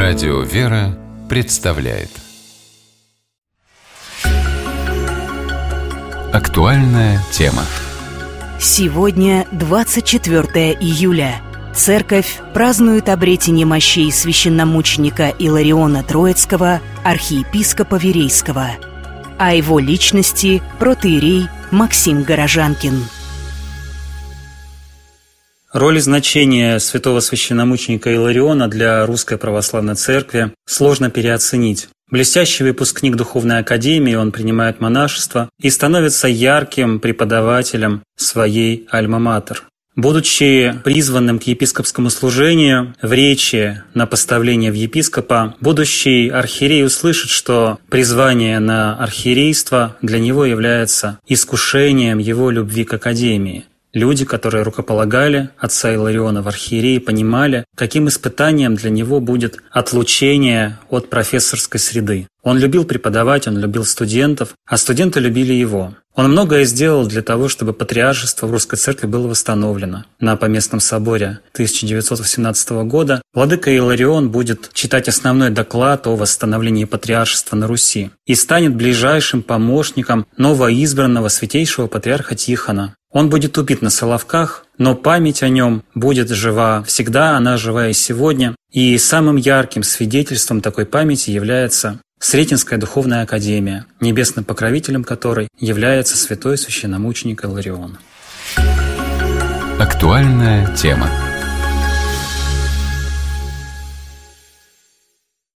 Радио «Вера» представляет актуальная тема. Сегодня 24 июля. Церковь празднует обретение мощей священномученика Илариона Троицкого, архиепископа Верейского. О его личности протоиерей Максим Горожанкин. Роль и значение святого священномученика Илариона для Русской Православной Церкви сложно переоценить. Блестящий выпускник Духовной Академии, он принимает монашество и становится ярким преподавателем своей альма-матер. Будучи призванным к епископскому служению, в речи на поставление в епископа, будущий архиерей услышит, что призвание на архиерейство для него является искушением его любви к Академии. Люди, которые рукополагали отца Илариона в архиереи, понимали, каким испытанием для него будет отлучение от профессорской среды. Он любил преподавать, он любил студентов, а студенты любили его. Он многое сделал для того, чтобы патриаршество в Русской Церкви было восстановлено. На Поместном соборе 1918 года владыка Иларион будет читать основной доклад о восстановлении патриаршества на Руси и станет ближайшим помощником новоизбранного святейшего патриарха Тихона. Он будет убит на Соловках, но память о нем будет жива всегда, она жива и сегодня. И самым ярким свидетельством такой памяти является Сретенская Духовная Академия, небесным покровителем которой является святой священномученик Иларион. Актуальная тема.